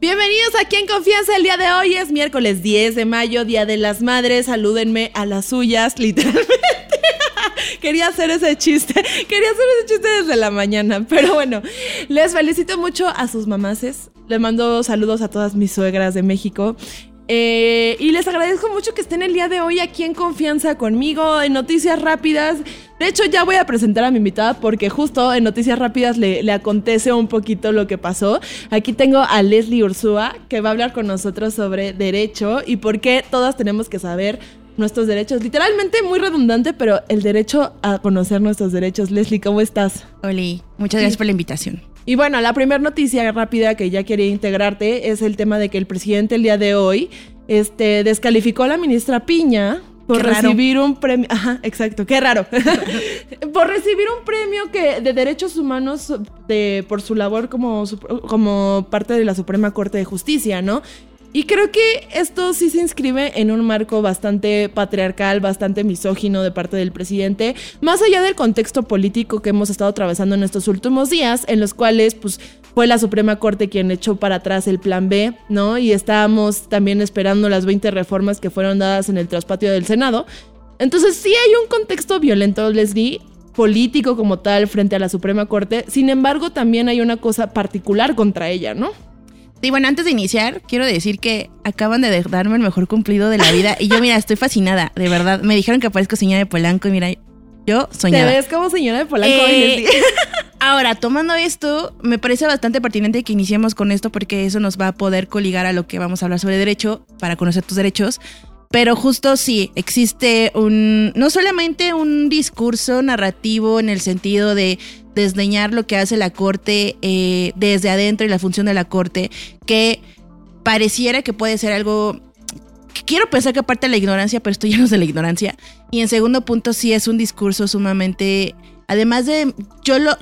Bienvenidos aquí en Confianza. El día de hoy es miércoles 10 de mayo, Día de las Madres. Salúdenme a las suyas, literalmente. Quería hacer ese chiste desde la mañana. Pero bueno, les felicito mucho a sus mamases. Les mando saludos a todas mis suegras de México. Y les agradezco mucho que estén el día de hoy aquí en Confianza conmigo, en Noticias Rápidas. De hecho, ya voy a presentar a mi invitada porque justo en Noticias Rápidas le acontece un poquito lo que pasó. Aquí tengo a Leslie Ursúa, que va a hablar con nosotros sobre derecho y por qué todas tenemos que saber nuestros derechos. Literalmente muy redundante, pero el derecho a conocer nuestros derechos. Leslie, ¿cómo estás? Oli, muchas gracias por la invitación. Y bueno, la primera noticia rápida que ya quería integrarte es el tema de que el presidente el día de hoy descalificó a la ministra Piña por recibir un premio. Ajá, exacto, qué raro. Por recibir un premio de derechos humanos por su labor como parte de la Suprema Corte de Justicia, ¿no? Y creo que esto sí se inscribe en un marco bastante patriarcal, bastante misógino de parte del presidente, más allá del contexto político que hemos estado atravesando en estos últimos días, en los cuales pues fue la Suprema Corte quien echó para atrás el Plan B, ¿no? Y estábamos también esperando las 20 reformas que fueron dadas en el traspatio del Senado. Entonces sí hay un contexto violento, Leslie, político como tal frente a la Suprema Corte. Sin embargo, también hay una cosa particular contra ella, ¿no? Sí, bueno, antes de iniciar, quiero decir que acaban de darme el mejor cumplido de la vida. Y yo, mira, estoy fascinada, de verdad. Me dijeron que parezco señora de Polanco y mira, yo soñaba. ¿Te ves como señora de Polanco hoy, Leslie? Ahora, tomando esto, me parece bastante pertinente que iniciemos con esto porque eso nos va a poder coligar a lo que vamos a hablar sobre derecho, para conocer tus derechos. Pero justo sí, existe no solamente un discurso narrativo en el sentido de desdeñar lo que hace la Corte desde adentro y la función de la Corte, que pareciera que puede ser algo que quiero pensar que aparte de la ignorancia, pero estoy lleno de la ignorancia. Y en segundo punto sí es un discurso sumamente, además de, yo lo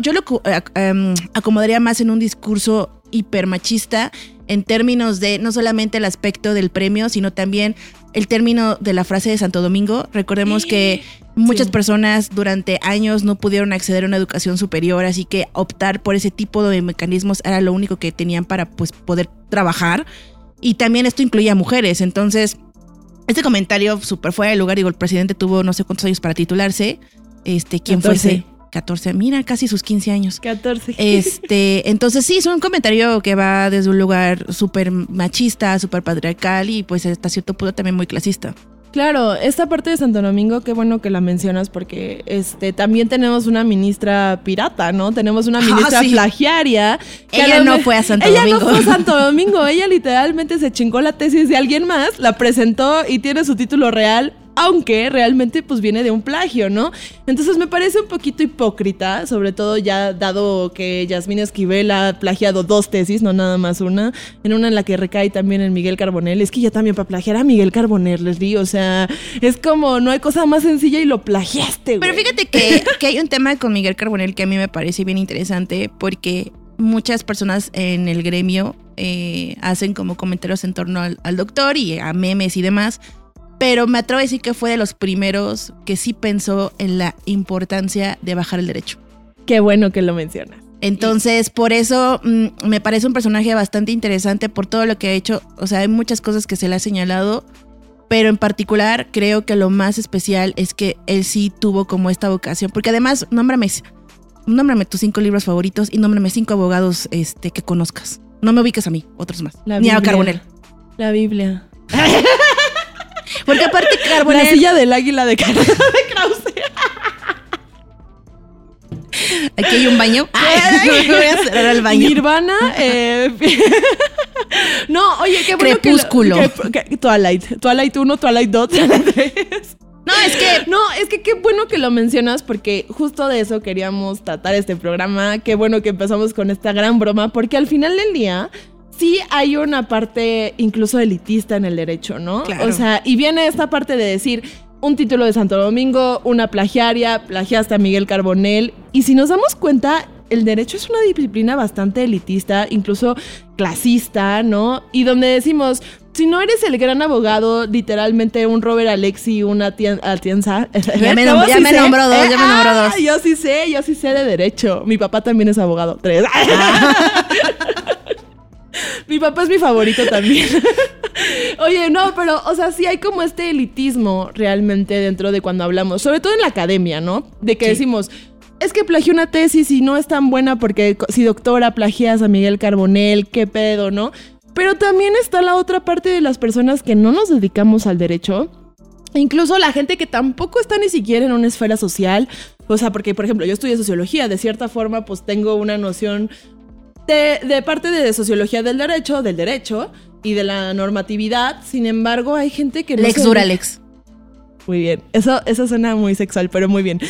acomodaría más en un discurso hipermachista en términos de no solamente el aspecto del premio, sino también el término de la frase de Santo Domingo. Recordemos que muchas personas durante años no pudieron acceder a una educación superior, así que optar por ese tipo de mecanismos era lo único que tenían para pues, poder trabajar. Y también esto incluía mujeres. Entonces, este comentario súper fuera de lugar. Digo, el presidente tuvo no sé cuántos años para titularse. ¿Quién 14. fuese? 14, mira, casi sus 15 años. 14. Entonces sí, es un comentario que va desde un lugar súper machista, súper patriarcal y pues hasta cierto punto también muy clasista. Claro, esta parte de Santo Domingo, qué bueno que la mencionas porque también tenemos una ministra pirata, ¿no? Tenemos una ministra plagiaria. Ella no fue a Santo Domingo. Ella no fue a Santo Domingo, ella literalmente se chingó la tesis de alguien más, la presentó y tiene su título real, aunque realmente pues viene de un plagio, ¿no? Entonces me parece un poquito hipócrita, sobre todo ya dado que Yasmín Esquivel ha plagiado 2 tesis, no nada más una, en la que recae también en Miguel Carbonell. Es que ya también para plagiar a Miguel Carbonell, Leslie, o sea, es como no hay cosa más sencilla y lo plagiaste, güey. Pero fíjate que hay un tema con Miguel Carbonell que a mí me parece bien interesante porque muchas personas en el gremio hacen como comentarios en torno al doctor y a memes y demás. Pero me atrevo a decir que fue de los primeros que sí pensó en la importancia de bajar el derecho. Qué bueno que lo mencionas. Entonces, por eso me parece un personaje bastante interesante por todo lo que ha hecho. O sea, hay muchas cosas que se le ha señalado, pero en particular creo que lo más especial es que él sí tuvo como esta vocación. Porque además, nómbrame tus 5 libros favoritos y nómbrame 5 abogados que conozcas. No me ubiques a mí, otros más. Ni a Carbonell. La Biblia. Porque aparte Carbonell... La silla del águila de Krause. Aquí hay un baño. Voy a cerrar el baño. Nirvana. No, oye, qué bueno. Crepúsculo. Twilight 1, Twilight 2, Twilight 3. No, es que qué bueno que lo mencionas porque justo de eso queríamos tratar este programa. Qué bueno que empezamos con esta gran broma porque al final del día sí hay una parte incluso elitista en el derecho, ¿no? Claro. O sea, y viene esta parte de decir un título de Santo Domingo, una plagiaria, plagiaste a Miguel Carbonell. Y si nos damos cuenta, el derecho es una disciplina bastante elitista, incluso clasista, ¿no? Y donde decimos, si no eres el gran abogado, literalmente un Robert Alexi, una Atienza. Ya me nombró dos. Yo sí sé de derecho. Mi papá también es abogado. 3. Mi papá es mi favorito también. Oye, no, pero, o sea, sí hay como este elitismo realmente dentro de cuando hablamos, sobre todo en la academia, ¿no? De que decimos, es que plagié una tesis y no es tan buena porque si doctora plagias a Miguel Carbonell, qué pedo, ¿no? Pero también está la otra parte de las personas que no nos dedicamos al derecho. Incluso la gente que tampoco está ni siquiera en una esfera social. O sea, porque, por ejemplo, yo estudié sociología. De cierta forma, pues tengo una noción de parte de sociología del derecho y de la normatividad. Sin embargo, hay gente que no Lex dura, Lex. Muy bien. Eso suena muy sexual, pero muy bien.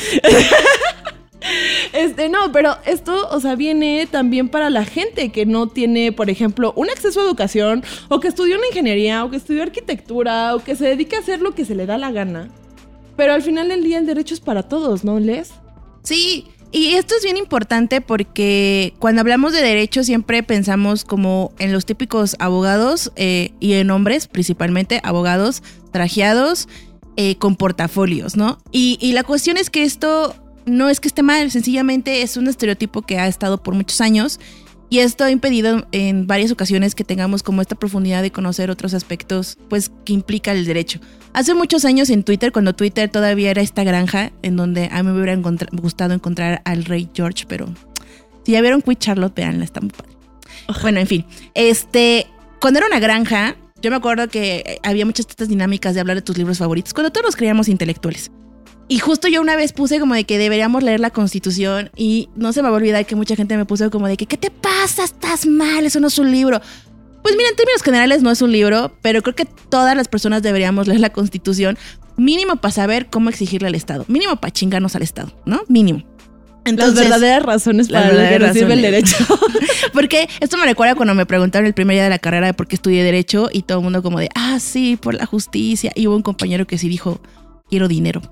No, pero esto, o sea, viene también para la gente que no tiene, por ejemplo, un acceso a educación, o que estudió una ingeniería, o que estudió arquitectura, o que se dedica a hacer lo que se le da la gana. Pero al final del día el derecho es para todos, ¿no, Les? Sí, y esto es bien importante porque cuando hablamos de derecho siempre pensamos como en los típicos abogados y en hombres, principalmente abogados trajeados con portafolios, ¿no? Y la cuestión es que esto no es que esté mal, sencillamente es un estereotipo que ha estado por muchos años y esto ha impedido en varias ocasiones que tengamos como esta profundidad de conocer otros aspectos pues que implica el derecho. Hace muchos años en Twitter, cuando Twitter todavía era esta granja en donde a mí me hubiera gustado encontrar al rey George, pero si ya vieron Queen Charlotte, veanla, está muy padre. Bueno, en fin, cuando era una granja, yo me acuerdo que había muchas estas dinámicas de hablar de tus libros favoritos, cuando todos nos creíamos intelectuales. Y justo yo una vez puse como de que deberíamos leer la Constitución y no se me va a olvidar que mucha gente me puso como de que ¿qué te pasa? Estás mal, eso no es un libro. Pues mira, en términos generales no es un libro, pero creo que todas las personas deberíamos leer la Constitución mínimo para saber cómo exigirle al Estado, mínimo para chingarnos al Estado, ¿no? Mínimo. Entonces, las verdaderas razones para lo que recibe el derecho. Porque esto me recuerda cuando me preguntaron el primer día de la carrera de por qué estudié derecho y todo el mundo como de, sí, por la justicia. Y hubo un compañero que sí dijo, quiero dinero.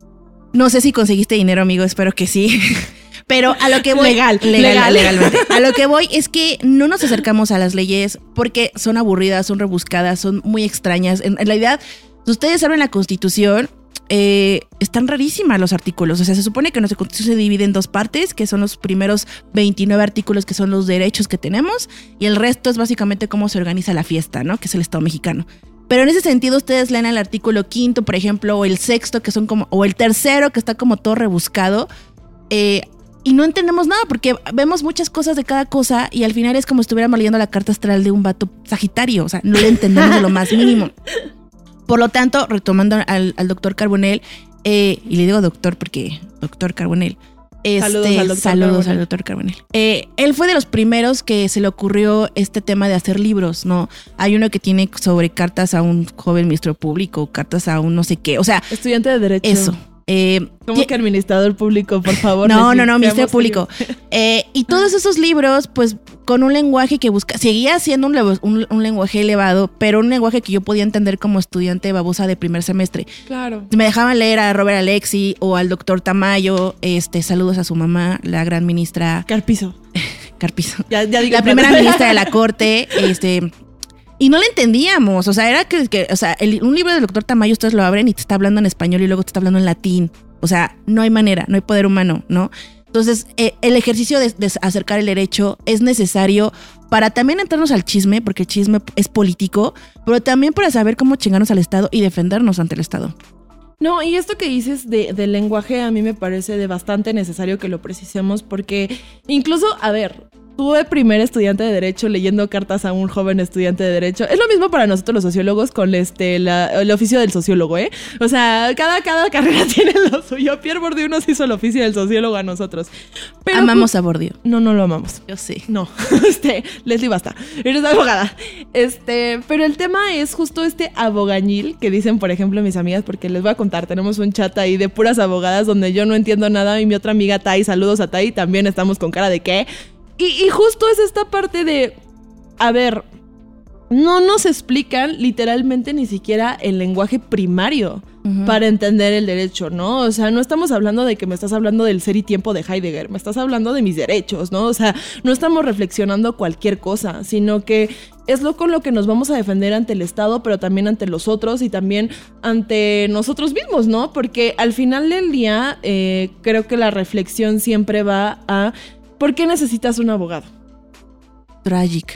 No sé si conseguiste dinero, amigo, espero que sí. Pero a lo que voy... Legalmente. A lo que voy es que no nos acercamos a las leyes porque son aburridas, son rebuscadas, son muy extrañas. En realidad, si ustedes abren la Constitución, están rarísimas los artículos. O sea, se supone que nuestra Constitución se divide en dos partes, que son los primeros 29 artículos que son los derechos que tenemos, y el resto es básicamente cómo se organiza la fiesta, ¿no? Que es el Estado mexicano. Pero en ese sentido ustedes leen el artículo 5, por ejemplo, o el 6, que son como, o el 3, que está como todo rebuscado, y no entendemos nada porque vemos muchas cosas de cada cosa y al final es como si estuviéramos leyendo la carta astral de un vato sagitario, o sea, no le entendemos de lo más mínimo. Por lo tanto, retomando al doctor Carbonell, y le digo doctor porque doctor Carbonell, saludos al doctor Carbonell. Él fue de los primeros que se le ocurrió este tema de hacer libros, ¿no? Hay uno que tiene sobre cartas a un joven ministro público, cartas a un no sé qué, o sea... Estudiante de derecho. Eso. ¿Cómo que administrador público, por favor? No, ministerio público. Y todos esos libros, pues, con un lenguaje que seguía siendo un lenguaje elevado, pero un lenguaje que yo podía entender como estudiante babosa de primer semestre. Claro. Me dejaban leer a Robert Alexi o al doctor Tamayo, saludos a su mamá, la gran ministra... Carpizo. Ya digo, la primera ministra de la corte, y no le entendíamos, o sea, era que un libro del doctor Tamayo ustedes lo abren y te está hablando en español y luego te está hablando en latín. O sea, no hay manera, no hay poder humano, ¿no? Entonces, el ejercicio de acercar el derecho es necesario para también entrarnos al chisme, porque el chisme es político, pero también para saber cómo chingarnos al Estado y defendernos ante el Estado. No, y esto que dices del lenguaje a mí me parece de bastante necesario que lo precisemos porque incluso, a ver... Tuve primer estudiante de Derecho leyendo cartas a un joven estudiante de Derecho. Es lo mismo para nosotros los sociólogos con el oficio del sociólogo, ¿eh? O sea, cada carrera tiene lo suyo. Pierre Bourdieu nos hizo el oficio del sociólogo a nosotros. Pero, amamos a Bourdieu. No lo amamos. Yo sí. No. Leslie, basta. Eres abogada. Pero el tema es justo abogañil que dicen, por ejemplo, mis amigas, porque les voy a contar, tenemos un chat ahí de puras abogadas donde yo no entiendo nada y mi otra amiga Tai, saludos a Tai, también estamos con cara de ¿qué? Y justo es esta parte de, a ver, no nos explican literalmente ni siquiera el lenguaje primario para entender el derecho, ¿no? O sea, no estamos hablando de que me estás hablando del ser y tiempo de Heidegger, me estás hablando de mis derechos, ¿no? O sea, no estamos reflexionando cualquier cosa, sino que es con lo que nos vamos a defender ante el Estado, pero también ante los otros y también ante nosotros mismos, ¿no? Porque al final del día, creo que la reflexión siempre va a... ¿por qué necesitas un abogado? Tragic.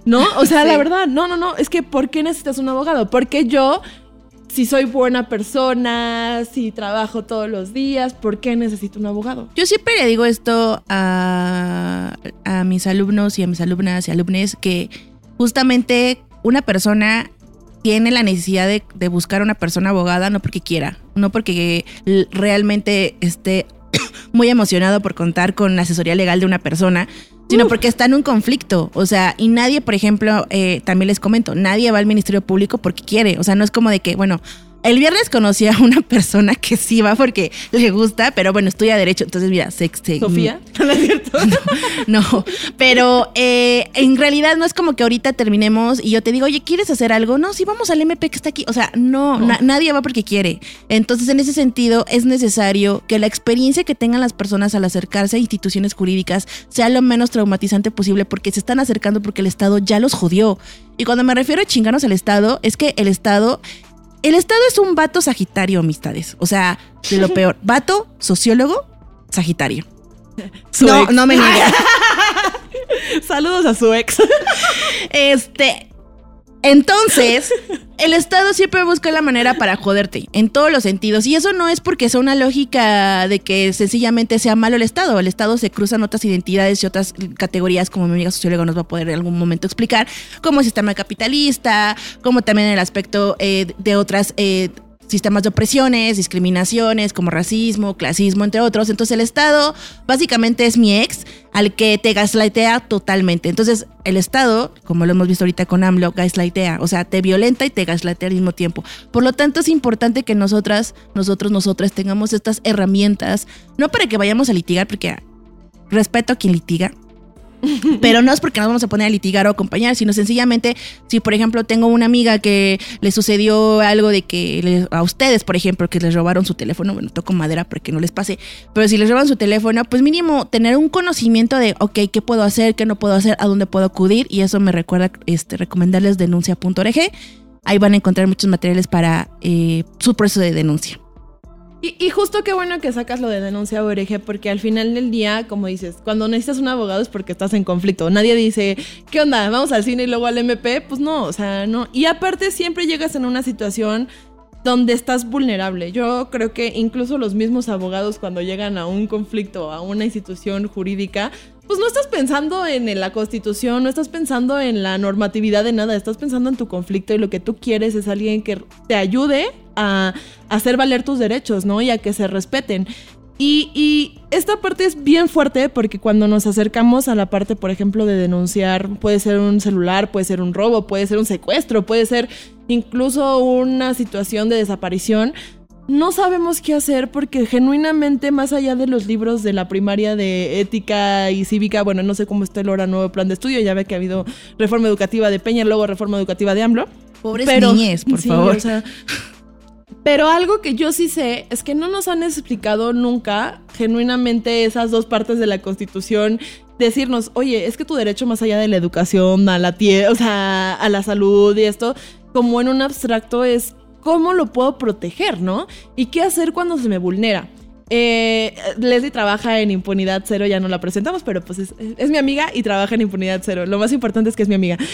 ¿no? O sea, la verdad, no, es que ¿por qué necesitas un abogado? Porque yo, si soy buena persona, si trabajo todos los días, ¿por qué necesito un abogado? Yo siempre le digo esto a mis alumnos y a mis alumnas y alumnes, que justamente una persona tiene la necesidad de buscar a una persona abogada no porque quiera, no porque realmente esté muy emocionado por contar con la asesoría legal de una persona, sino porque está en un conflicto. O sea, y nadie, por ejemplo, también les comento, nadie va al Ministerio Público porque quiere. O sea, no es como de que, bueno, el viernes conocí a una persona que sí va porque le gusta, pero bueno, estudia Derecho. Entonces, mira, ¿Sofía? ¿No es cierto? No, pero en realidad no es como que ahorita terminemos y yo te digo, oye, ¿quieres hacer algo? No, sí, vamos al MP que está aquí. O sea, no. Nadie va porque quiere. Entonces, en ese sentido, es necesario que la experiencia que tengan las personas al acercarse a instituciones jurídicas sea lo menos traumatizante posible, porque se están acercando porque el Estado ya los jodió. Y cuando me refiero a chingarnos al Estado, es que el Estado es un vato sagitario, amistades. O sea, de lo peor. Vato, sociólogo, sagitario. No me niegues. Saludos a su ex. Entonces, el Estado siempre busca la manera para joderte, en todos los sentidos. Y eso no es porque sea una lógica de que sencillamente sea malo el Estado. El Estado se cruzan otras identidades y otras categorías, como mi amiga socióloga nos va a poder en algún momento explicar, como el sistema capitalista, como también el aspecto de otras sistemas de opresiones, discriminaciones, como racismo, clasismo, entre otros. Entonces el Estado básicamente es mi ex, al que te gaslightea totalmente. Entonces el Estado, como lo hemos visto ahorita con AMLO, gaslightea, o sea, te violenta y te gaslightea al mismo tiempo. Por lo tanto, es importante que nosotras tengamos estas herramientas, no para que vayamos a litigar, porque respeto a quien litiga, pero no es porque nos vamos a poner a litigar o acompañar, sino sencillamente, si por ejemplo tengo una amiga que le sucedió algo de que a ustedes, por ejemplo, que les robaron su teléfono, bueno, toco madera para que no les pase, pero si les roban su teléfono, pues mínimo tener un conocimiento de, ok, ¿qué puedo hacer? ¿Qué no puedo hacer? ¿A dónde puedo acudir? Y eso me recuerda recomendarles denuncia.org. Ahí van a encontrar muchos materiales para su proceso de denuncia. Y justo qué bueno que sacas lo de denuncia.org, porque al final del día, como dices, cuando necesitas un abogado es porque estás en conflicto. Nadie dice, ¿qué onda? ¿Vamos al cine y luego al MP? Pues no, o sea, no. Y aparte siempre llegas en una situación donde estás vulnerable. Yo creo que incluso los mismos abogados, cuando llegan a un conflicto, a una institución jurídica, pues no estás pensando en la Constitución, no estás pensando en la normatividad de nada, estás pensando en tu conflicto, y lo que tú quieres es alguien que te ayude a hacer valer tus derechos, ¿no? Y a que se respeten. Y esta parte es bien fuerte, porque cuando nos acercamos a la parte, por ejemplo, de denunciar, puede ser un celular, puede ser un robo, puede ser un secuestro, puede ser incluso una situación de desaparición, no sabemos qué hacer, porque genuinamente, más allá de los libros de la primaria de ética y cívica, bueno, no sé cómo está el ahora nuevo plan de estudio, ya ve que ha habido reforma educativa de Peña, luego reforma educativa de AMLO. Pobres niñez, por favor. O sea, pero algo que yo sí sé es que no nos han explicado nunca genuinamente esas dos partes de la Constitución. Decirnos, oye, es que tu derecho más allá de la educación, a la tierra, o sea, a la salud y esto, como en un abstracto, es cómo lo puedo proteger, ¿no? Y qué hacer cuando se me vulnera. Leslie trabaja en Impunidad Cero, ya no la presentamos, pero pues es mi amiga y trabaja en Impunidad Cero. Lo más importante es que es mi amiga.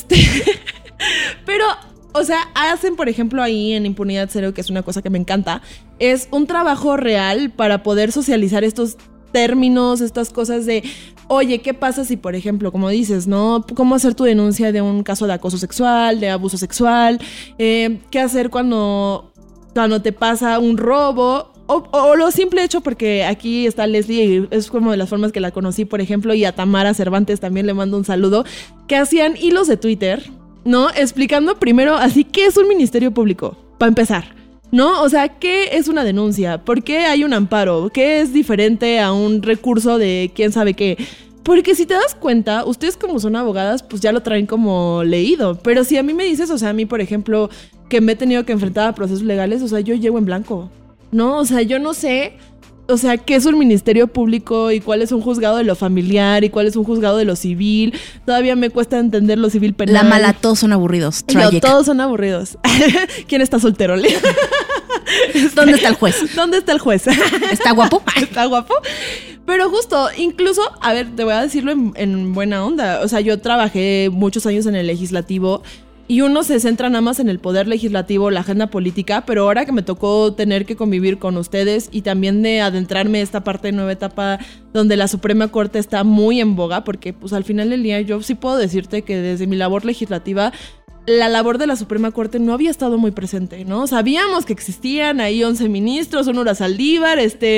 Pero, o sea, hacen, por ejemplo, ahí en Impunidad Cero, que es una cosa que me encanta, es un trabajo real para poder socializar estos términos, estas cosas de, oye, ¿qué pasa si, por ejemplo, como dices, ¿no? ¿Cómo hacer tu denuncia de un caso de acoso sexual, de abuso sexual? ¿Qué hacer cuando te pasa un robo? O lo simple hecho, porque aquí está Leslie y es como de las formas que la conocí, por ejemplo, y a Tamara Cervantes también le mando un saludo, que hacían hilos de Twitter, ¿no? Explicando primero así qué es un ministerio público, para empezar, ¿no? O sea, ¿qué es una denuncia? ¿Por qué hay un amparo? ¿Qué es diferente a un recurso de quién sabe qué? Porque si te das cuenta, ustedes como son abogadas, pues ya lo traen como leído. Pero si a mí me dices, o sea, a mí, por ejemplo, que me he tenido que enfrentar a procesos legales, o sea, yo llego en blanco, ¿no? O sea, yo no sé, o sea, qué es un ministerio público y cuál es un juzgado de lo familiar y cuál es un juzgado de lo civil. Todavía me cuesta entender lo civil penal. La mala, todos son aburridos. No, todos son aburridos. ¿Quién está soltero? ¿Dónde está el juez? ¿Dónde está el juez? ¿Está guapo? ¿Está guapo? Pero justo, incluso, a ver, te voy a decirlo en buena onda. O sea, yo trabajé muchos años en el legislativo y uno se centra nada más en el poder legislativo, la agenda política, pero ahora que me tocó tener que convivir con ustedes y también de adentrarme en esta parte de nueva etapa donde la Suprema Corte está muy en boga, porque pues al final del día yo sí puedo decirte que desde mi labor legislativa la labor de la Suprema Corte no había estado muy presente, ¿no? Sabíamos que existían ahí 11 ministros, Sonora Saldívar,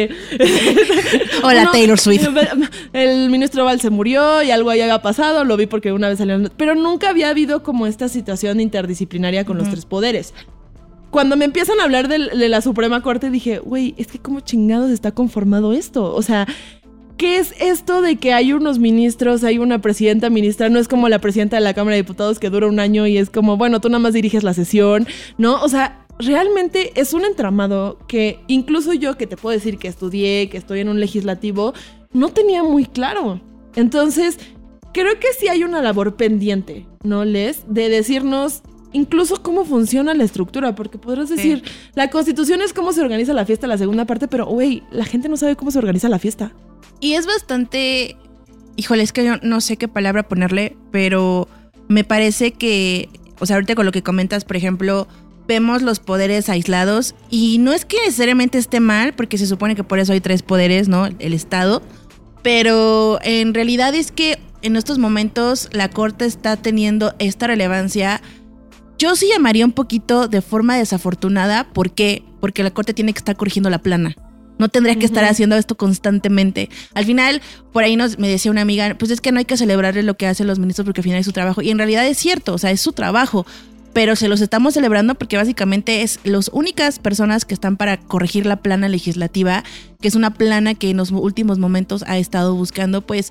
Hola, Taylor Swift. El ministro Valls se murió y algo ahí había pasado, lo vi porque una vez salieron, pero nunca había habido como esta situación interdisciplinaria con los tres poderes. Cuando me empiezan a hablar de la Suprema Corte dije, güey, es que cómo chingados está conformado esto, o sea... ¿Qué es esto de que hay unos ministros, hay una presidenta, ministra? No es como la presidenta de la Cámara de Diputados que dura un año y es como, bueno, tú nada más diriges la sesión, ¿no? O sea, realmente es un entramado que incluso yo que te puedo decir que estudié, que estoy en un legislativo, no tenía muy claro. Entonces, creo que sí hay una labor pendiente, ¿no, Les? De decirnos... Incluso cómo funciona la estructura, porque podrás decir, la Constitución es cómo se organiza la fiesta, la segunda parte, pero, güey, la gente no sabe cómo se organiza la fiesta. Y es bastante... Híjole, es que yo no sé qué palabra ponerle, pero me parece que... O sea, ahorita con lo que comentas, por ejemplo, vemos los poderes aislados y no es que necesariamente esté mal, porque se supone que por eso hay 3 poderes, ¿no? El Estado, pero en realidad es que en estos momentos la Corte está teniendo esta relevancia. Yo sí llamaría un poquito de forma desafortunada. ¿Por qué? Porque la Corte tiene que estar corrigiendo la plana. No tendría que estar haciendo esto constantemente. Al final, por ahí me decía una amiga, pues es que no hay que celebrarle lo que hacen los ministros porque al final es su trabajo. Y en realidad es cierto, o sea, es su trabajo. Pero se los estamos celebrando porque básicamente es las únicas personas que están para corregir la plana legislativa, que es una plana que en los últimos momentos ha estado buscando, pues,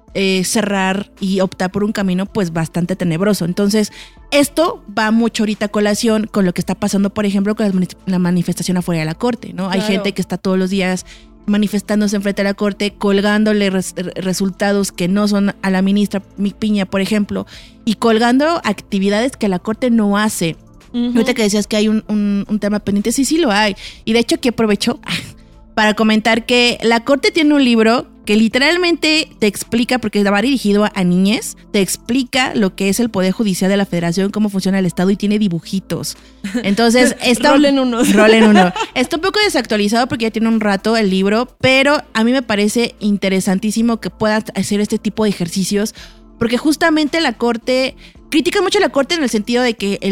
cerrar y optar por un camino pues bastante tenebroso. Entonces esto va mucho ahorita a colación con lo que está pasando, por ejemplo, con la manifestación afuera de la Corte, ¿no? Claro. Hay gente que está todos los días manifestándose enfrente de la Corte, colgándole resultados que no son a la ministra Piña, por ejemplo, y colgando actividades que la Corte no hace. Ahorita que decías que hay un tema pendiente, sí lo hay. Y de hecho aquí aprovecho para comentar que la Corte tiene un libro que literalmente te explica, porque va dirigido a niñez, te explica lo que es el Poder Judicial de la Federación, cómo funciona el Estado y tiene dibujitos. Entonces, rolen uno. Está un poco desactualizado porque ya tiene un rato el libro, pero a mí me parece interesantísimo que puedas hacer este tipo de ejercicios, porque justamente la Corte... Critica mucho a la Corte en el sentido de que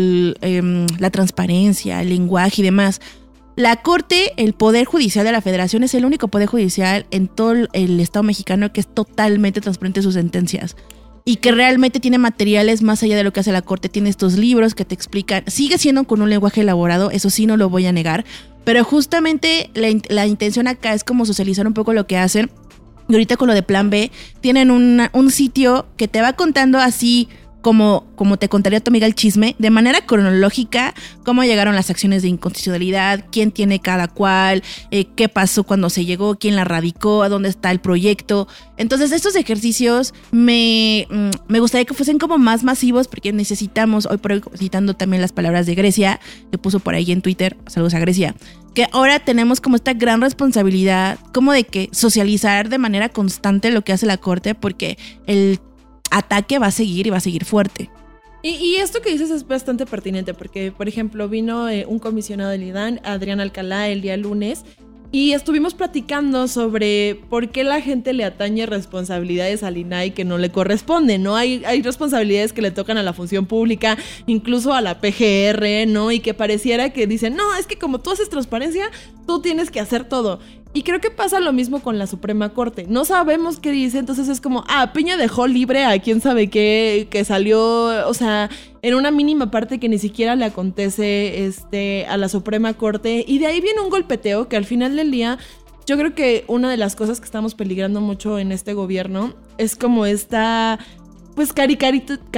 la transparencia, el lenguaje y demás... La Corte, el Poder Judicial de la Federación, es el único Poder Judicial en todo el Estado mexicano que es totalmente transparente en sus sentencias y que realmente tiene materiales más allá de lo que hace la Corte. Tiene estos libros que te explican, sigue siendo con un lenguaje elaborado, eso sí no lo voy a negar, pero justamente la intención acá es como socializar un poco lo que hacen. Y ahorita con lo de Plan B, tienen un sitio que te va contando así... Como te contaría tu amiga el chisme, de manera cronológica, cómo llegaron las acciones de inconstitucionalidad, quién tiene cada cual, qué pasó cuando se llegó, quién la radicó, a dónde está el proyecto. Entonces estos ejercicios me gustaría que fuesen como más masivos, porque necesitamos, hoy por hoy citando también las palabras de Grecia, que puso por ahí en Twitter, saludos a Grecia, que ahora tenemos como esta gran responsabilidad como de que socializar de manera constante lo que hace la Corte, porque el ataque va a seguir y va a seguir fuerte. Y esto que dices es bastante pertinente porque, por ejemplo, vino un comisionado del IDAN, Adrián Alcalá, el día lunes, y estuvimos platicando sobre por qué la gente le atañe responsabilidades al INAI que no le corresponden, ¿no? Hay responsabilidades que le tocan a la función pública, incluso a la PGR, ¿no? Y que pareciera que dicen, no, es que como tú haces transparencia, tú tienes que hacer todo. Y creo que pasa lo mismo con la Suprema Corte. No sabemos qué dice, entonces es como, Piña dejó libre a quién sabe qué, que salió, o sea, en una mínima parte que ni siquiera le acontece a la Suprema Corte. Y de ahí viene un golpeteo que al final del día, yo creo que una de las cosas que estamos peligrando mucho en este gobierno es como esta... pues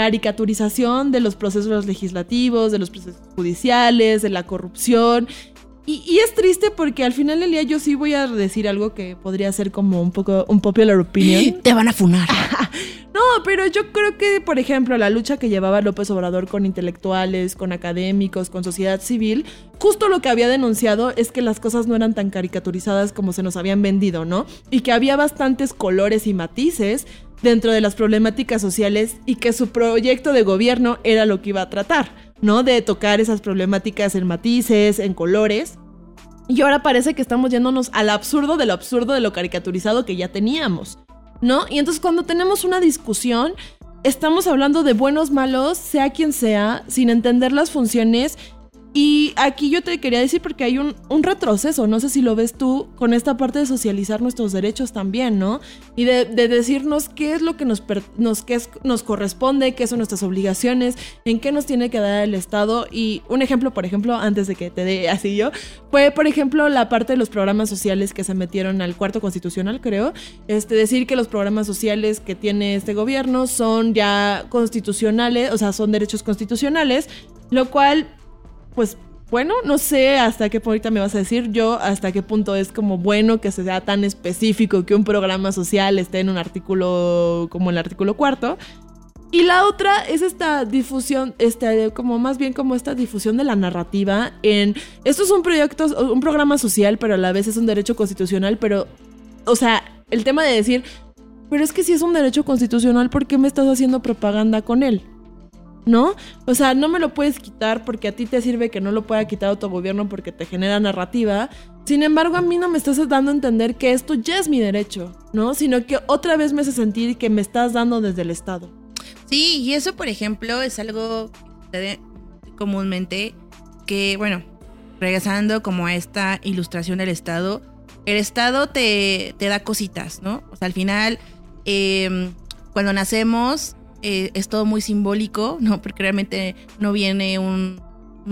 caricaturización de los procesos legislativos, de los procesos judiciales, de la corrupción. Y es triste porque al final del día yo sí voy a decir algo que podría ser como un poco un popular opinion. Te van a funar. No, pero yo creo que, por ejemplo, la lucha que llevaba López Obrador con intelectuales, con académicos, con sociedad civil, justo lo que había denunciado es que las cosas no eran tan caricaturizadas como se nos habían vendido, ¿no? Y que había bastantes colores y matices dentro de las problemáticas sociales y que su proyecto de gobierno era lo que iba a tratar, ¿no? De tocar esas problemáticas en matices, en colores. Y ahora parece que estamos yéndonos al absurdo de lo caricaturizado que ya teníamos, ¿no? Y entonces cuando tenemos una discusión, estamos hablando de buenos, malos, sea quien sea, sin entender las funciones. Y aquí yo te quería decir porque hay un retroceso, no sé si lo ves tú, con esta parte de socializar nuestros derechos también, ¿no? Y de decirnos qué es lo que nos corresponde, qué son nuestras obligaciones, en qué nos tiene que dar el Estado. Y un ejemplo, por ejemplo, antes de que te dé así yo, fue, por ejemplo, la parte de los programas sociales que se metieron al cuarto constitucional, creo. Decir que los programas sociales que tiene este gobierno son ya constitucionales, o sea, son derechos constitucionales, lo cual... Pues bueno, no sé hasta qué punto ahorita me vas a decir yo hasta qué punto es como bueno que sea tan específico que un programa social esté en un artículo como el artículo 4. Y la otra es esta difusión, como más bien como esta difusión de la narrativa en... Esto es un programa social, pero a la vez es un derecho constitucional, pero... O sea, el tema de decir, pero es que si es un derecho constitucional, ¿por qué me estás haciendo propaganda con él? ¿No? O sea, no me lo puedes quitar porque a ti te sirve que no lo pueda quitar otro gobierno porque te genera narrativa. Sin embargo, a mí no me estás dando a entender que esto ya es mi derecho, ¿no? Sino que otra vez me hace sentir que me estás dando desde el Estado. Sí, y eso, por ejemplo, es algo que sucede comúnmente que, bueno, regresando como a esta ilustración del Estado, el Estado te da cositas, ¿no? O sea, al final, cuando nacemos... es todo muy simbólico, ¿no? Porque realmente no viene un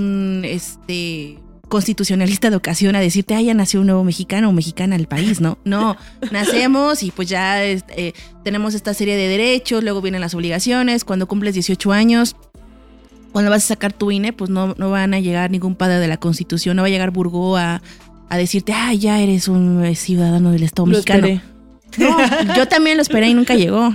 constitucionalista de ocasión a decirte, ya nació un nuevo mexicano o mexicana al país, ¿no? No, nacemos y pues ya tenemos esta serie de derechos, luego vienen las obligaciones, cuando cumples 18 años, cuando vas a sacar tu INE, pues no van a llegar ningún padre de la Constitución, no va a llegar Burgó a decirte, ya eres un ciudadano del Estado mexicano. Esperé. No, yo también lo esperé y nunca llegó.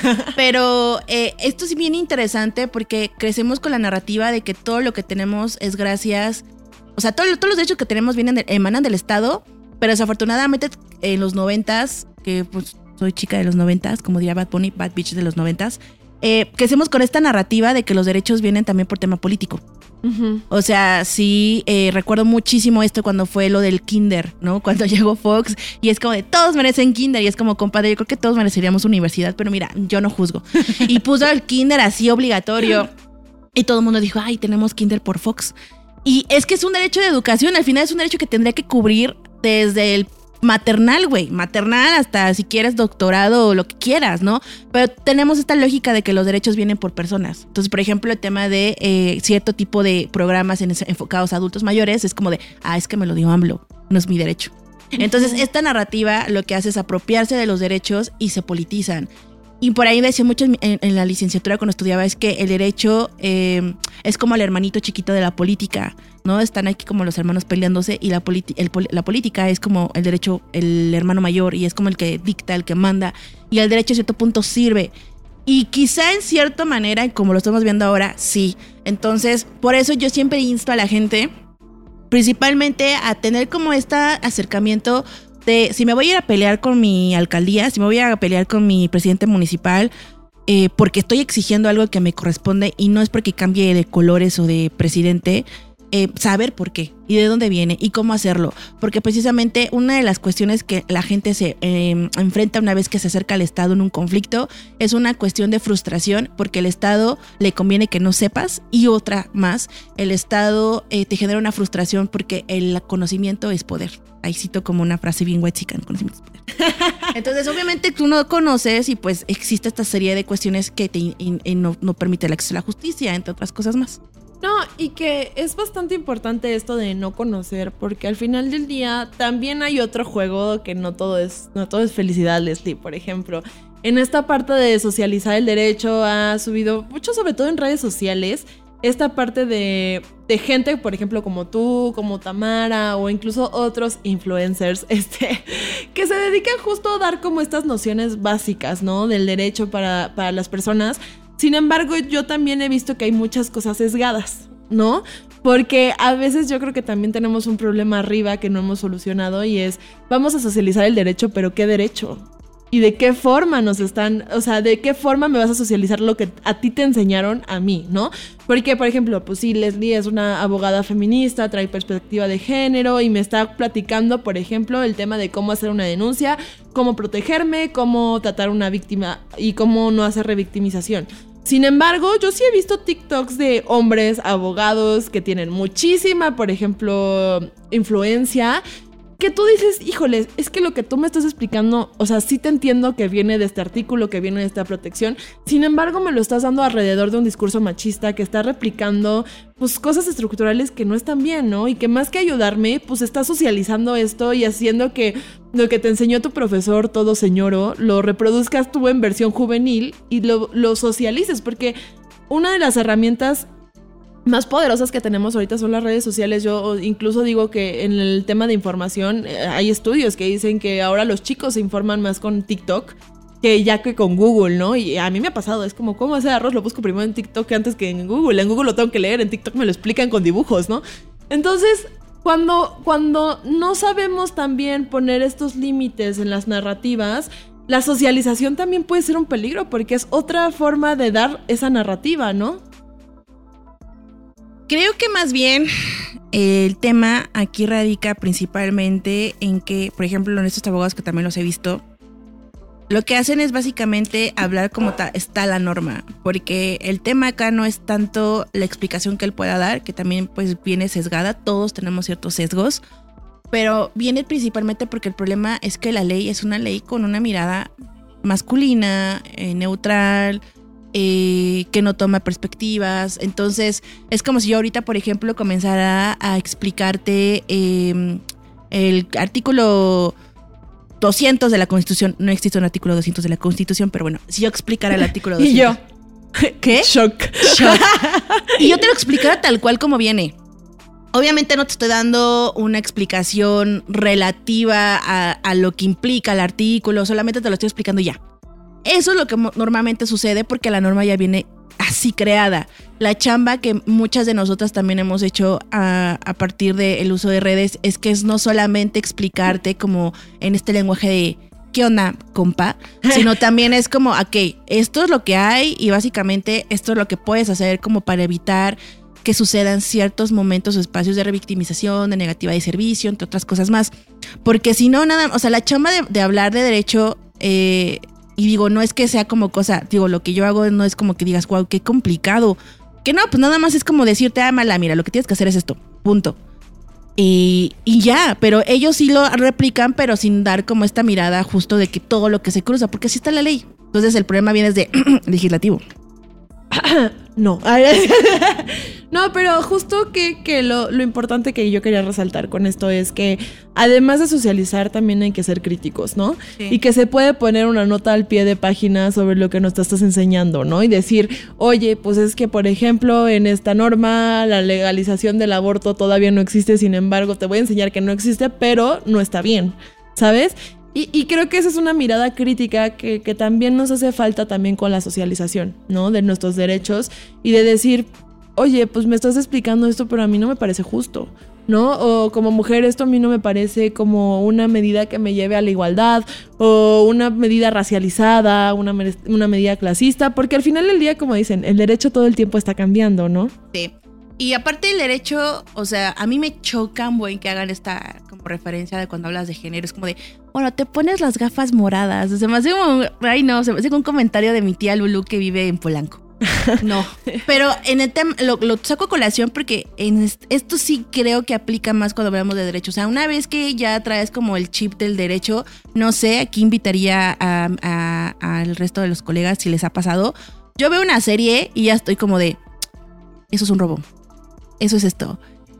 Pero esto es bien interesante porque crecemos con la narrativa de que todo lo que tenemos es gracias... O sea, todos los derechos que tenemos emanan del Estado, pero desafortunadamente en los 90s, que pues soy chica de los 90s, como diría Bad Bunny, Bad Bitch de los 90s, crecemos con esta narrativa de que los derechos vienen también por tema político. Uh-huh. O sea, sí, recuerdo muchísimo esto cuando fue lo del kinder, ¿no? Cuando llegó Fox y es como de todos merecen kinder y es como, compadre, yo creo que todos mereceríamos universidad, pero mira, yo no juzgo. Y puso el kinder así obligatorio y todo el mundo dijo, tenemos kinder por Fox. Y es que es un derecho de educación, al final es un derecho que tendría que cubrir desde el maternal, güey, maternal hasta si quieres doctorado o lo que quieras, ¿no? Pero tenemos esta lógica de que los derechos vienen por personas. Entonces, por ejemplo, el tema de cierto tipo de programas enfocados a adultos mayores es como de, es que me lo dio AMLO, no es mi derecho. Entonces, esta narrativa lo que hace es apropiarse de los derechos y se politizan. Y por ahí decía mucho en la licenciatura cuando estudiaba, es que el derecho es como el hermanito chiquito de la política, ¿no? Están aquí como los hermanos peleándose y la política es como el derecho, el hermano mayor, y es como el que dicta, el que manda, y el derecho a cierto punto sirve. Y quizá en cierta manera, como lo estamos viendo ahora, sí. Entonces, por eso yo siempre insto a la gente, principalmente a tener como este acercamiento de si me voy a ir a pelear con mi alcaldía, si me voy a pelear con mi presidente municipal, porque estoy exigiendo algo que me corresponde y no es porque cambie de colores o de presidente, saber por qué y de dónde viene y cómo hacerlo, porque precisamente una de las cuestiones que la gente se enfrenta una vez que se acerca al Estado en un conflicto es una cuestión de frustración, porque el Estado le conviene que no sepas, y otra más, el Estado te genera una frustración porque el conocimiento es poder. Ahí cito como una frase bien huechican, conocimiento es poder. Entonces obviamente tú no conoces y pues existe esta serie de cuestiones que no permite el acceso a la justicia, entre otras cosas más. No, y que es bastante importante esto de no conocer, porque al final del día también hay otro juego que no todo es felicidad, Leslie. Por ejemplo, en esta parte de socializar el derecho ha subido mucho, sobre todo en redes sociales, esta parte de gente, por ejemplo, como tú, como Tamara, o incluso otros influencers, que se dedican justo a dar como estas nociones básicas, ¿no? Del derecho para las personas. Sin embargo, yo también he visto que hay muchas cosas sesgadas, ¿no? Porque a veces yo creo que también tenemos un problema arriba que no hemos solucionado y es, vamos a socializar el derecho, pero ¿qué derecho? ¿Y de qué forma de qué forma me vas a socializar lo que a ti te enseñaron a mí, ¿no? Porque, por ejemplo, pues sí, Leslie es una abogada feminista, trae perspectiva de género y me está platicando, por ejemplo, el tema de cómo hacer una denuncia, cómo protegerme, cómo tratar a una víctima y cómo no hacer revictimización. Sin embargo, yo sí he visto TikToks de hombres abogados que tienen muchísima, por ejemplo, influencia, que tú dices, híjoles, es que lo que tú me estás explicando, o sea, sí te entiendo que viene de este artículo, que viene de esta protección, sin embargo me lo estás dando alrededor de un discurso machista que está replicando, pues, cosas estructurales que no están bien, ¿no? Y que más que ayudarme, pues, está socializando esto y haciendo que lo que te enseñó tu profesor, todo señoro, lo reproduzcas tú en versión juvenil y lo socialices, porque una de las herramientas más poderosas que tenemos ahorita son las redes sociales. Yo incluso digo que en el tema de información hay estudios que dicen que ahora los chicos se informan más con TikTok que con Google, ¿no? Y a mí me ha pasado, es como, ¿cómo hacer arroz? Lo busco primero en TikTok antes que en Google. En Google lo tengo que leer, en TikTok me lo explican con dibujos, ¿no? Entonces, cuando no sabemos también poner estos límites en las narrativas, la socialización también puede ser un peligro porque es otra forma de dar esa narrativa, ¿no? Creo que más bien el tema aquí radica principalmente en que, por ejemplo, en estos abogados que también los he visto, lo que hacen es básicamente hablar como está la norma, porque el tema acá no es tanto la explicación que él pueda dar, que también pues viene sesgada, todos tenemos ciertos sesgos, pero viene principalmente porque el problema es que la ley es una ley con una mirada masculina, neutral, que no toma perspectivas. Entonces es como si yo ahorita, por ejemplo, comenzara a explicarte el artículo 200 de la Constitución. No existe un artículo 200 de la Constitución, pero bueno, si yo explicara el artículo 200. Y yo, ¿qué? Shock. Y yo te lo explicara tal cual como viene. Obviamente no te estoy dando una explicación relativa a lo que implica el artículo, solamente te lo estoy explicando ya. Eso es lo que normalmente sucede porque la norma ya viene así creada. La chamba que muchas de nosotras también hemos hecho a partir del uso de redes es que es no solamente explicarte como en este lenguaje de ¿qué onda, compa? Sino también es como, ok, esto es lo que hay y básicamente esto es lo que puedes hacer como para evitar que sucedan ciertos momentos o espacios de revictimización, de negativa de servicio, entre otras cosas más. Porque si no, nada, o sea, la chamba de hablar de derecho, y digo, no es que sea como cosa, digo, lo que yo hago no es como que digas, wow, qué complicado. Que no, pues nada más es como decirte, mala, mira, lo que tienes que hacer es esto, punto. Y ya, pero ellos sí lo replican, pero sin dar como esta mirada justo de que todo lo que se cruza, porque así está la ley. Entonces el problema viene desde legislativo. No. No, pero justo que lo importante que yo quería resaltar con esto es que además de socializar también hay que ser críticos, ¿no? Sí. Y que se puede poner una nota al pie de página sobre lo que nos estás enseñando, ¿no? Y decir, oye, pues es que por ejemplo en esta norma la legalización del aborto todavía no existe, sin embargo te voy a enseñar que no existe, pero no está bien, ¿sabes? Y creo que esa es una mirada crítica que también nos hace falta también con la socialización, ¿no? De nuestros derechos y de decir, oye, pues me estás explicando esto, pero a mí no me parece justo, ¿no? O como mujer esto a mí no me parece como una medida que me lleve a la igualdad o una medida racializada, una medida clasista, porque al final del día, como dicen, el derecho todo el tiempo está cambiando, ¿no? Sí. Y aparte del derecho, o sea, a mí me choca un buen que hagan esta como referencia de cuando hablas de género. Es como de, bueno, te pones las gafas moradas. Se me hace como, ay no, se me hace como un comentario de mi tía Lulu que vive en Polanco. No, pero en el tema, lo saco a colación porque en esto sí creo que aplica más cuando hablamos de derecho. O sea, una vez que ya traes como el chip del derecho, no sé, aquí invitaría al resto de los colegas si les ha pasado. Yo veo una serie y ya estoy como de, eso es un robo. Eso es esto.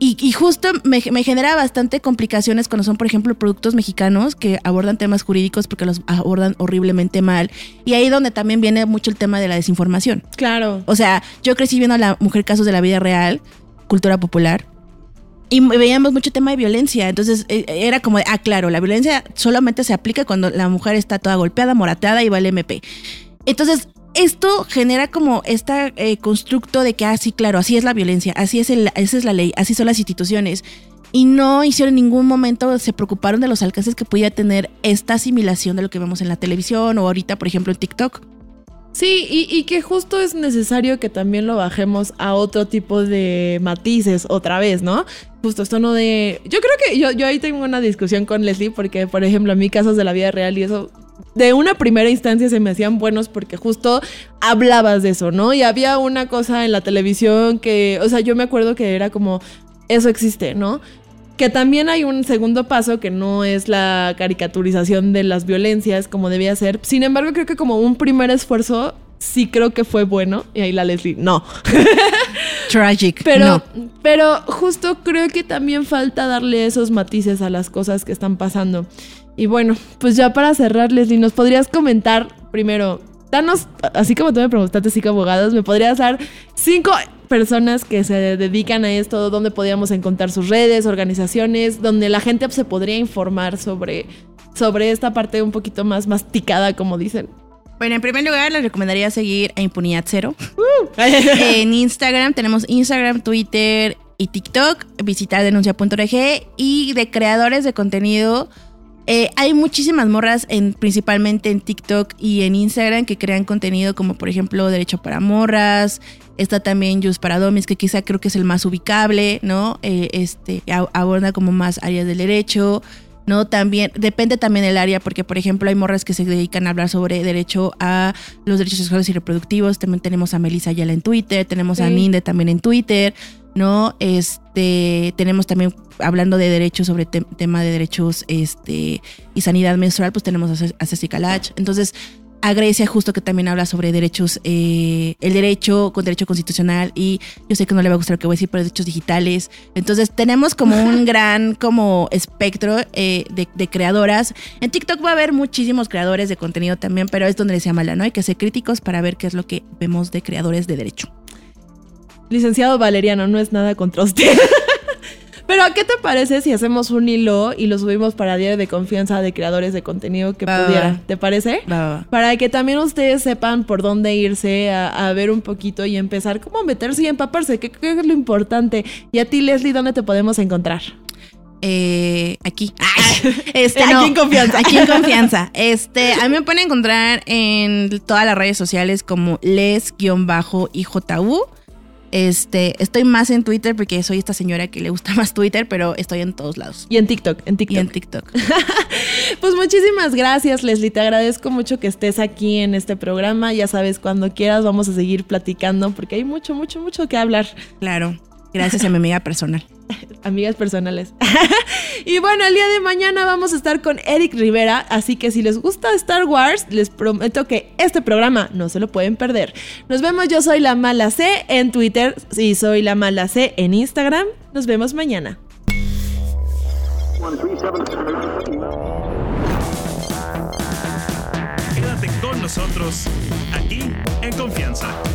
Y justo me genera bastante complicaciones cuando son, por ejemplo, productos mexicanos que abordan temas jurídicos porque los abordan horriblemente mal. Y ahí donde también viene mucho el tema de la desinformación. Claro. O sea, yo crecí viendo a La Mujer Casos de la Vida Real, cultura popular, y veíamos mucho tema de violencia. Entonces era como, claro, la violencia solamente se aplica cuando la mujer está toda golpeada, morateada y va al MP. Entonces, esto genera como este constructo de que, sí, claro, así es la violencia, esa es la ley, así son las instituciones. Y no hicieron en ningún momento, se preocuparon de los alcances que podía tener esta asimilación de lo que vemos en la televisión o ahorita, por ejemplo, en TikTok. Sí, y que justo es necesario que también lo bajemos a otro tipo de matices otra vez, ¿no? Justo esto no de... Yo creo que yo ahí tengo una discusión con Leslie porque, por ejemplo, a mí casos de la vida real y eso... De una primera instancia se me hacían buenos porque justo hablabas de eso, ¿no? Y había una cosa en la televisión que, o sea, yo me acuerdo que era como, eso existe, ¿no? Que también hay un segundo paso que no es la caricaturización de las violencias como debía ser. Sin embargo, creo que como un primer esfuerzo sí creo que fue bueno. Y ahí la Leslie, no. Tragic. Pero justo creo que también falta darle esos matices a las cosas que están pasando. Y bueno, pues ya para cerrar, Leslie, ¿nos podrías comentar primero, danos, así como tú me preguntaste 5 abogados, me podrías dar 5 personas que se dedican a esto, donde podríamos encontrar sus redes, organizaciones, donde la gente se podría informar sobre esta parte un poquito más masticada, como dicen? Bueno, en primer lugar, les recomendaría seguir a Impunidad Cero. En Instagram, tenemos Instagram, Twitter y TikTok. Visitar denuncia.org. Y de creadores de contenido, hay muchísimas morras, principalmente en TikTok y en Instagram, que crean contenido como, por ejemplo, Derecho para Morras. Está también Just para Domis, que quizá creo que es el más ubicable, ¿no? Aborda como más áreas del derecho, ¿no? También, depende también del área, porque, por ejemplo, hay morras que se dedican a hablar sobre derecho a los derechos sexuales y reproductivos. También tenemos a Melissa Ayala en Twitter, tenemos a Ninde también en Twitter, ¿no? Tenemos también, hablando de derechos, sobre tema de derechos y sanidad menstrual, pues tenemos a Ceci Calach. Entonces, a Grecia justo, que también habla sobre derechos, el derecho constitucional, y yo sé que no le va a gustar lo que voy a decir, pero derechos digitales. Entonces tenemos como un gran como espectro de creadoras. En TikTok va a haber muchísimos creadores de contenido también, pero es donde les llama ¿no? Hay que ser críticos para ver qué es lo que vemos de creadores de derecho. Licenciado Valeriano, no es nada contra usted. Pero, ¿qué te parece si hacemos un hilo y lo subimos para Diario de Confianza de creadores de contenido que pudiera? ¿Te parece? Va. Para que también ustedes sepan por dónde irse a ver un poquito y empezar como a meterse y empaparse, que creo que es lo importante. Y a ti, Leslie, ¿dónde te podemos encontrar? Aquí. Aquí en Confianza. Aquí en Confianza. A mí me pueden encontrar en todas las redes sociales como les_IJU. Estoy más en Twitter porque soy esta señora que le gusta más Twitter, pero estoy en todos lados. Y en TikTok. Pues muchísimas gracias, Leslie. Te agradezco mucho que estés aquí en este programa. Ya sabes, cuando quieras vamos a seguir platicando porque hay mucho que hablar. Claro. Gracias a mi amiga personal. Amigas personales. Y bueno, el día de mañana vamos a estar con Eric Rivera, así que si les gusta Star Wars, les prometo que este programa no se lo pueden perder. Nos vemos, yo soy La Mala C en Twitter y soy La Mala C en Instagram. Nos vemos mañana. Quédate con nosotros aquí en Confianza.